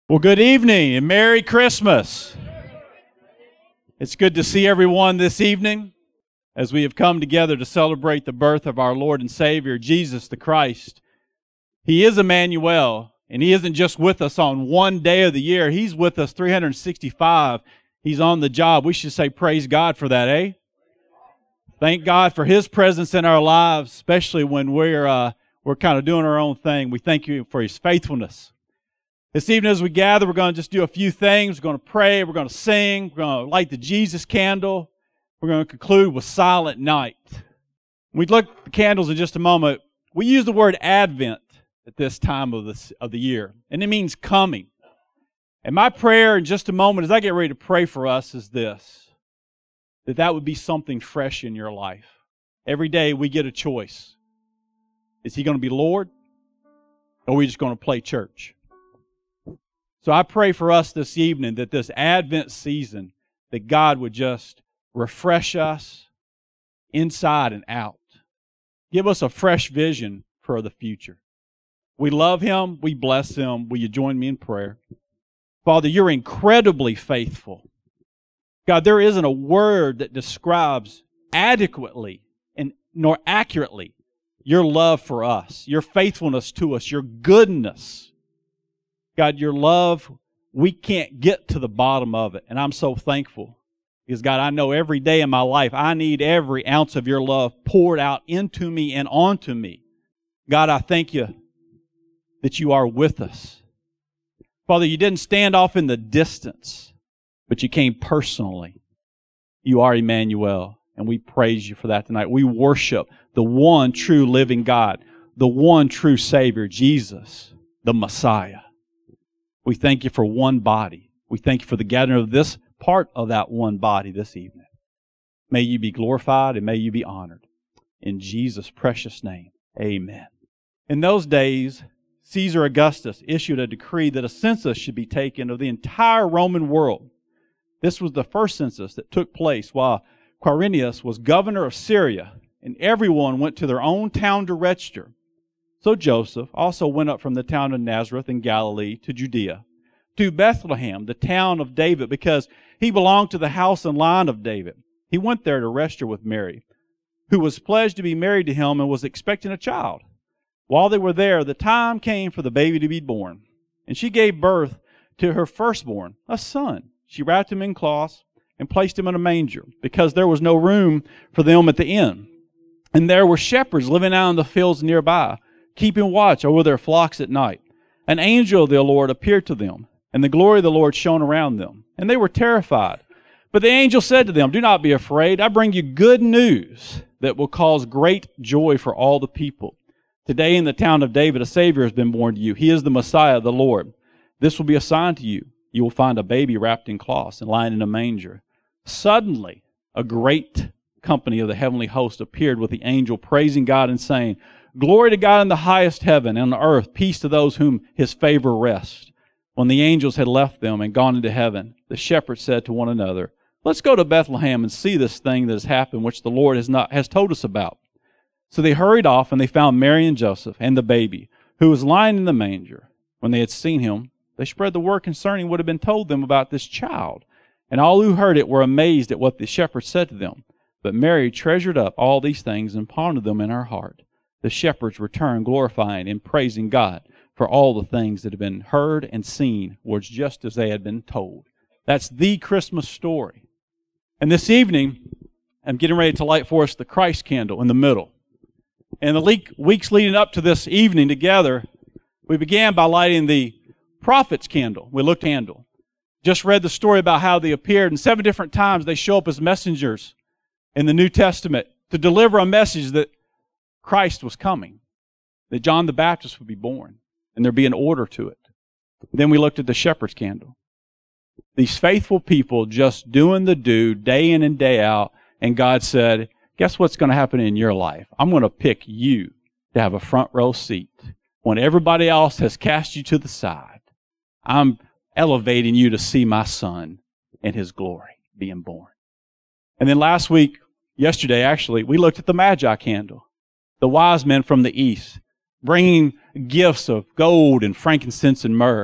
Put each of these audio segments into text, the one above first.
Well, good evening and Merry Christmas. It's good to see everyone this evening as we have come together to celebrate the birth of our Lord and Savior, Jesus the Christ. He is Emmanuel, and He isn't just with us on one day of the year. He's with us 365. He's on the job. We should say praise God for that, eh? Thank God for His presence in our lives, especially when we're kind of doing our own thing. We thank you for His faithfulness. This evening as we gather, we're going to just do a few things. We're going to pray, we're going to sing, we're going to light the Jesus candle. We're going to conclude with Silent Night. When we look at the candles in just a moment, we use the word Advent at this time of the year, and it means coming. And my prayer in just a moment as I get ready to pray for us is this, that would be something fresh in your life. Every day we get a choice. Is He going to be Lord, or are we just going to play church? So I pray for us this evening that this Advent season, that God would just refresh us inside and out. Give us a fresh vision for the future. We love Him. We bless Him. Will you join me in prayer? Father, You're incredibly faithful. God, there isn't a word that describes adequately and nor accurately Your love for us, Your faithfulness to us, Your goodness. God, Your love, we can't get to the bottom of it. And I'm so thankful. Because, God, I know every day in my life, I need every ounce of Your love poured out into me and onto me. God, I thank You that You are with us. Father, You didn't stand off in the distance, but You came personally. You are Emmanuel, and we praise You for that tonight. We worship the one true living God, the one true Savior, Jesus, the Messiah. We thank You for one body. We thank You for the gathering of this part of that one body this evening. May You be glorified and may You be honored. In Jesus' precious name, amen. In those days, Caesar Augustus issued a decree that a census should be taken of the entire Roman world. This was the first census that took place while Quirinius was governor of Syria, and everyone went to their own town to register. So Joseph also went up from the town of Nazareth in Galilee to Judea, to Bethlehem, the town of David, because he belonged to the house and line of David. He went there to register with Mary, who was pledged to be married to him and was expecting a child. While they were there, the time came for the baby to be born, and she gave birth to her firstborn, a son. She wrapped him in cloths and placed him in a manger, because there was no room for them at the inn. And there were shepherds living out in the fields nearby, keeping watch over their flocks at night. An angel of the Lord appeared to them, and the glory of the Lord shone around them, and they were terrified. But the angel said to them, "Do not be afraid. I bring you good news that will cause great joy for all the people. Today in the town of David a Savior has been born to you. He is the Messiah, the Lord. This will be a sign to you. You will find a baby wrapped in cloths and lying in a manger." Suddenly, a great company of the heavenly host appeared with the angel, praising God and saying, "Glory to God in the highest heaven, and on earth peace to those whom His favor rests." When the angels had left them and gone into heaven, the shepherds said to one another, "Let's go to Bethlehem and see this thing that has happened, which the Lord has told us about." So they hurried off, and they found Mary and Joseph and the baby, who was lying in the manger. When they had seen Him, they spread the word concerning what had been told them about this child. And all who heard it were amazed at what the shepherds said to them. But Mary treasured up all these things and pondered them in her heart. The shepherds returned, glorifying and praising God for all the things that had been heard and seen was just as they had been told. That's the Christmas story. And this evening, I'm getting ready to light for us the Christ candle in the middle. And the weeks leading up to this evening together, we began by lighting the prophet's candle. We looked at the candle. Just read the story about how they appeared, and 7 different times they show up as messengers in the New Testament to deliver a message that Christ was coming, that John the Baptist would be born, and there'd be an order to it. Then we looked at the shepherd's candle. These faithful people just doing the do day in and day out, and God said, guess what's going to happen in your life? I'm going to pick you to have a front row seat. When everybody else has cast you to the side, I'm elevating you to see my Son in His glory being born. And then yesterday actually, we looked at the Magi candle, the wise men from the east, bringing gifts of gold and frankincense and myrrh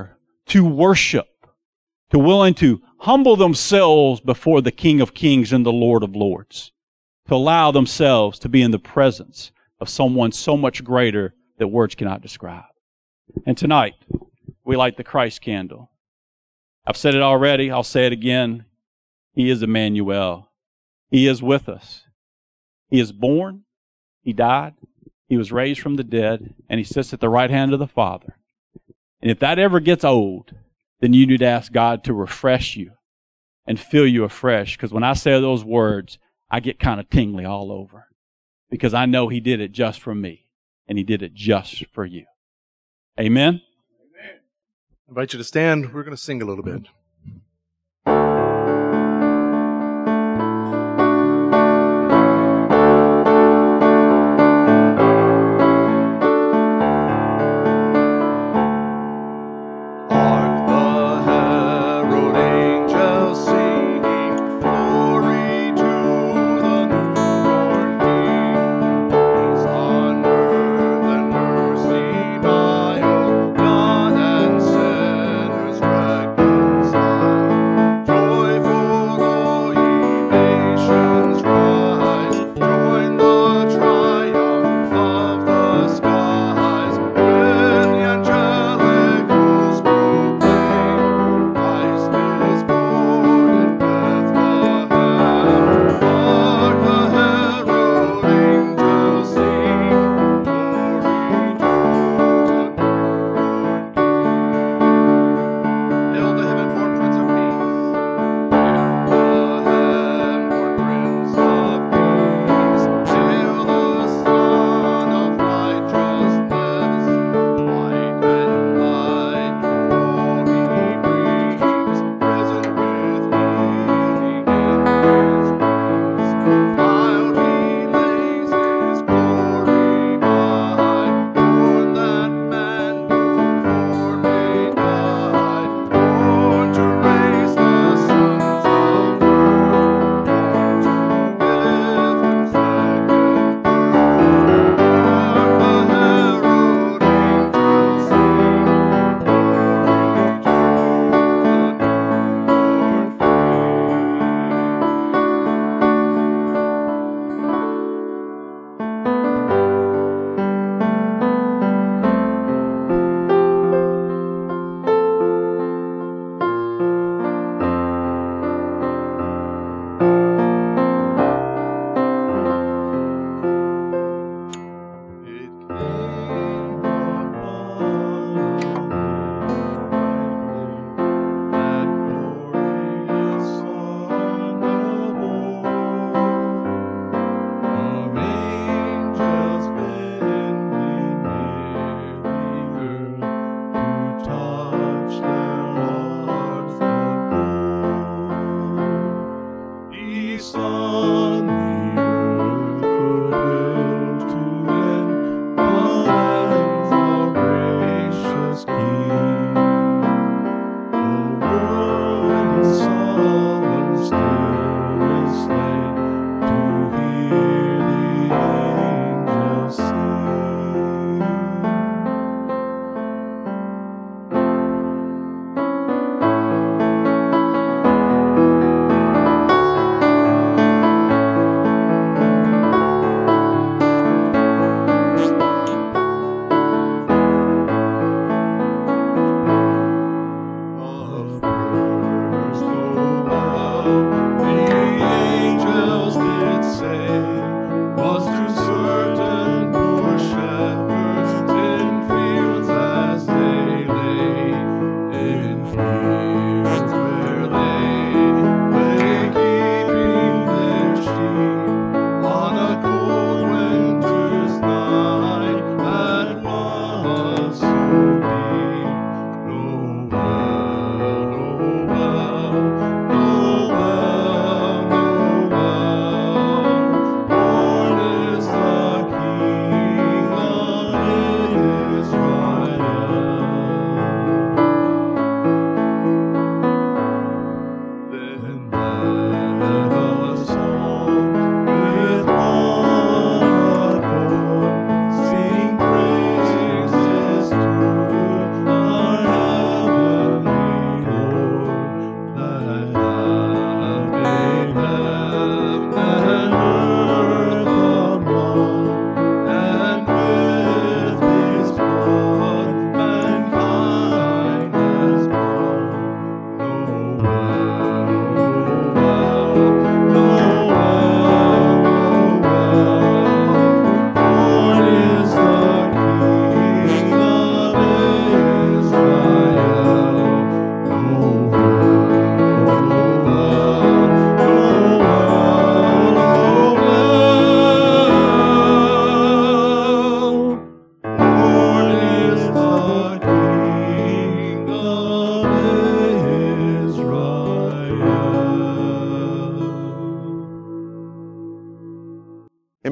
to worship, to willing to humble themselves before the King of Kings and the Lord of Lords, to allow themselves to be in the presence of someone so much greater that words cannot describe. And tonight, we light the Christ candle. I've said it already, I'll say it again. He is Emmanuel. He is with us. He is born, He died, He was raised from the dead, and He sits at the right hand of the Father. And if that ever gets old, then you need to ask God to refresh you and fill you afresh. Because when I say those words, I get kind of tingly all over. Because I know He did it just for me, and He did it just for you. Amen? I invite you to stand. We're going to sing a little bit.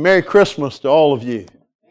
Merry Christmas to all of you.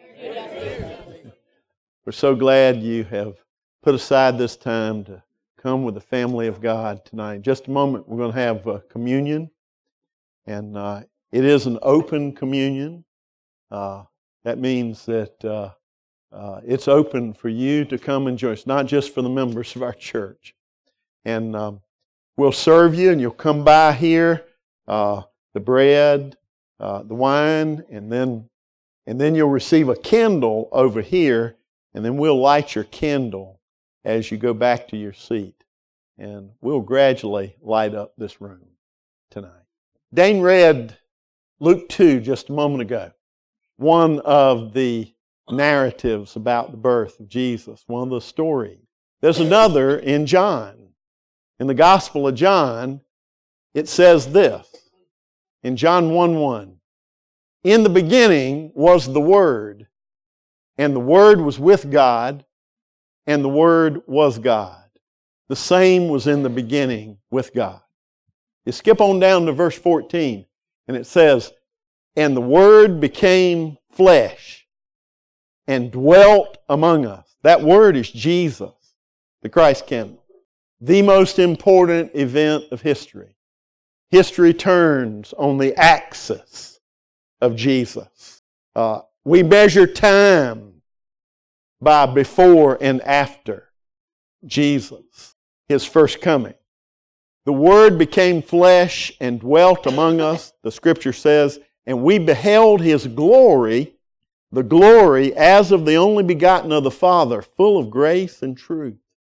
We're so glad you have put aside this time to come with the family of God tonight. In just a moment, we're going to have communion, and it is an open communion. That means that it's open for you to come and join us, not just for the members of our church. And we'll serve you, and you'll come by here, the bread, the wine, and then you'll receive a candle over here, and then we'll light your candle as you go back to your seat. And we'll gradually light up this room tonight. Dane read Luke 2 just a moment ago, one of the narratives about the birth of Jesus, one of the stories. There's another in John. In the Gospel of John, it says this, in John 1:1, "In the beginning was the Word, and the Word was with God, and the Word was God. The same was in the beginning with God." You skip on down to verse 14, and it says, "And the Word became flesh and dwelt among us." That Word is Jesus, the Christ candle. The most important event of history. History turns on the axis of Jesus. We measure time by before and after Jesus, His first coming. The Word became flesh and dwelt among us, the Scripture says, and we beheld His glory, the glory as of the only begotten of the Father, full of grace and truth.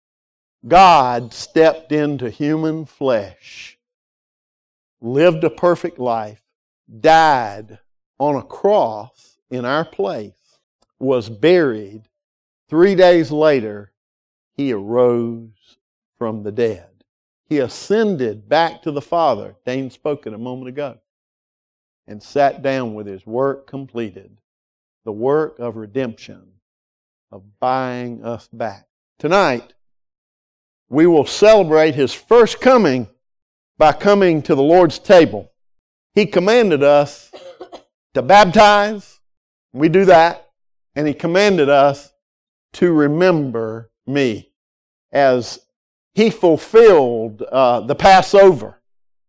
God stepped into human flesh, lived a perfect life, died on a cross in our place, was buried. 3 days later, He arose from the dead. He ascended back to the Father, Dane spoke it a moment ago, and sat down with His work completed, the work of redemption, of buying us back. Tonight, we will celebrate His first coming by coming to the Lord's table. He commanded us to baptize. We do that. And He commanded us to remember me as He fulfilled the Passover.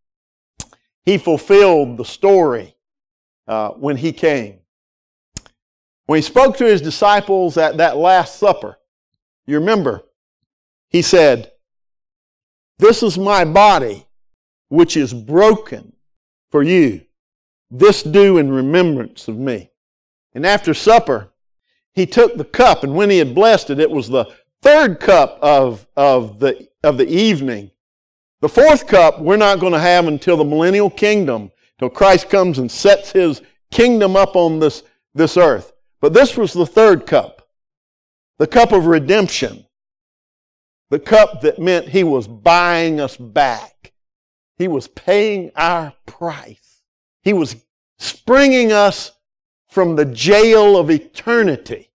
He fulfilled the story when He came. When He spoke to His disciples at that Last Supper, you remember, He said, "This is my body, which is broken for you. This do in remembrance of me." And after supper, He took the cup, and when He had blessed it, it was the third cup of the evening. The fourth cup we're not going to have until the millennial kingdom, till Christ comes and sets His kingdom up on this earth. But this was the third cup, the cup of redemption. The cup that meant He was buying us back. He was paying our price. He was springing us from the jail of eternity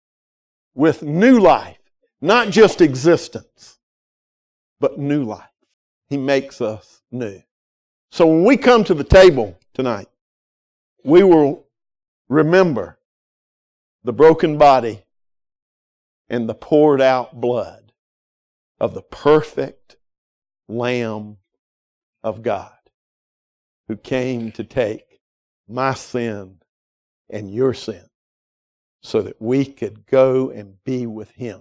with new life. Not just existence, but new life. He makes us new. So when we come to the table tonight, we will remember the broken body and the poured out blood of the perfect Lamb of God who came to take my sin and your sin so that we could go and be with Him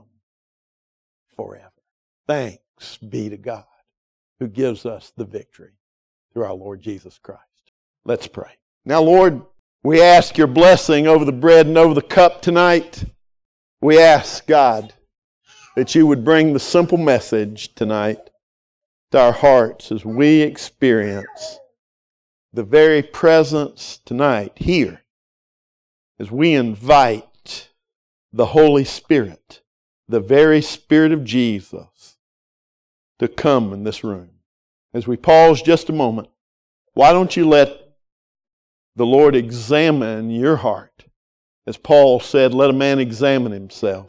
forever. Thanks be to God who gives us the victory through our Lord Jesus Christ. Let's pray. Now, Lord, we ask your blessing over the bread and over the cup tonight. We ask, God, that you would bring the simple message tonight to our hearts as we experience the very presence tonight here as we invite the Holy Spirit, the very Spirit of Jesus, to come in this room. As we pause just a moment, why don't you let the Lord examine your heart? As Paul said, let a man examine himself.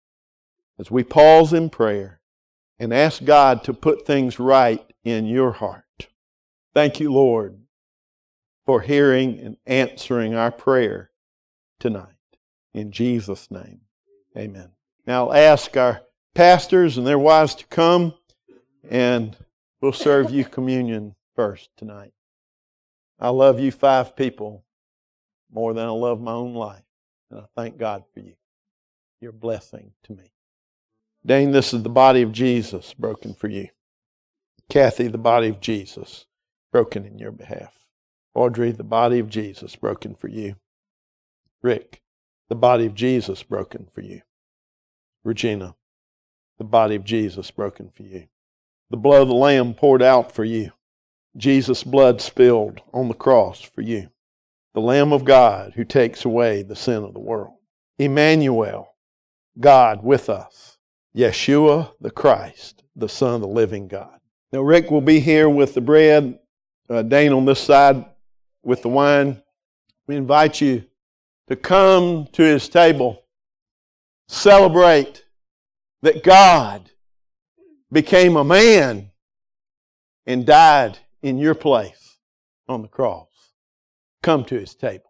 As we pause in prayer and ask God to put things right in your heart. Thank you, Lord, for hearing and answering our prayer tonight. In Jesus' name, amen. Now I'll ask our pastors and their wives to come, and we'll serve you communion first tonight. I love you 5 people more than I love my own life, and I thank God for you. You're a blessing to me. Dane, this is the body of Jesus broken for you. Kathy, the body of Jesus broken in your behalf. Audrey, the body of Jesus broken for you. Rick, the body of Jesus broken for you. Regina, the body of Jesus broken for you. The blood of the Lamb poured out for you. Jesus' blood spilled on the cross for you. The Lamb of God who takes away the sin of the world. Emmanuel, God with us. Yeshua the Christ, the Son of the living God. Now Rick will be here with the bread, Dane on this side with the wine. We invite you to come to his table, celebrate that God became a man and died in your place on the cross. Come to his table.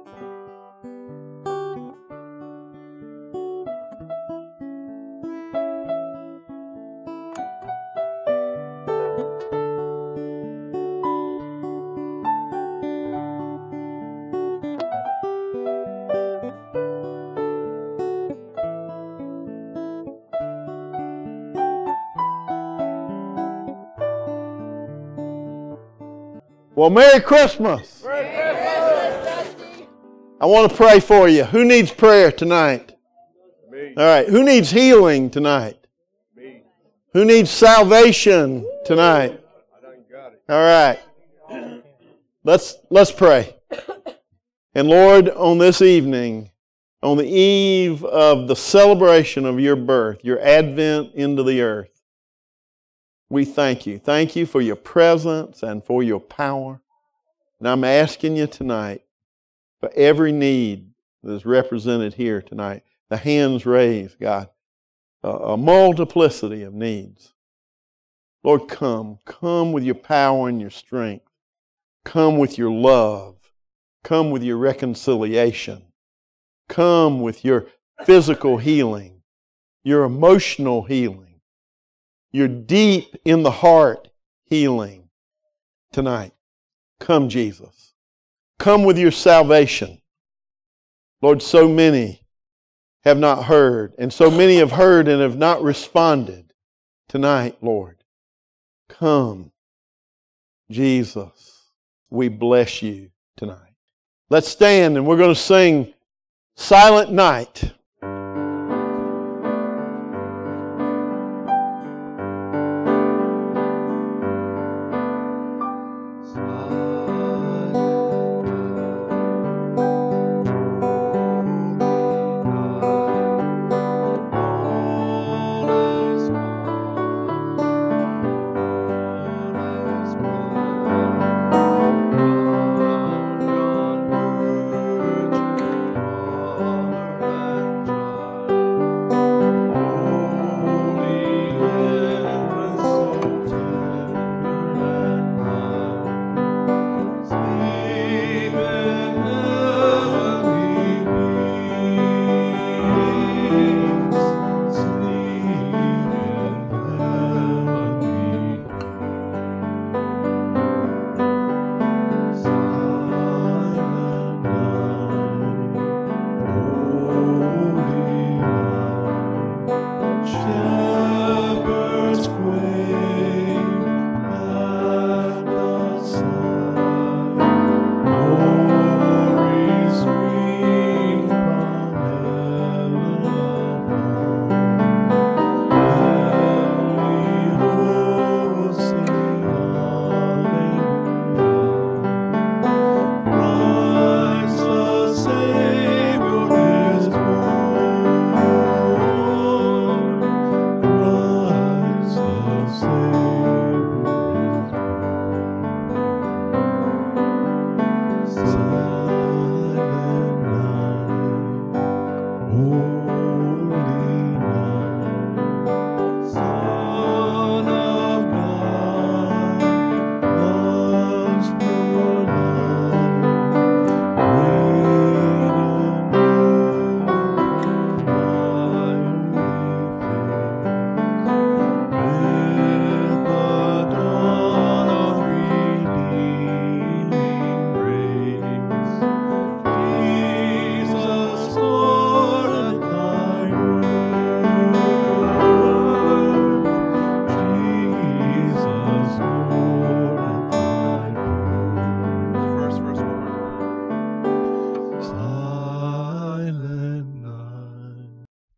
Well, Merry Christmas. Merry Christmas. I want to pray for you. Who needs prayer tonight? Me. All right. Who needs healing tonight? Me. Who needs salvation tonight? I done got it. All right. Let's pray. And Lord, on this evening, on the eve of the celebration of your birth, your advent into the earth, we thank you. Thank you for your presence and for your power. And I'm asking you tonight for every need that is represented here tonight. The hands raised, God. A multiplicity of needs. Lord, come. Come with your power and your strength. Come with your love. Come with your reconciliation. Come with your physical healing, your emotional healing. You're deep in the heart healing tonight. Come, Jesus. Come with your salvation. Lord, so many have not heard, and so many have heard and have not responded tonight, Lord. Come, Jesus. We bless you tonight. Let's stand and we're going to sing Silent Night.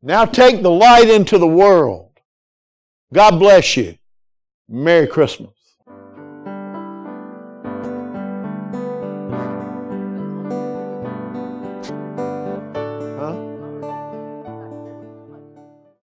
Now take the light into the world. God bless you. Merry Christmas.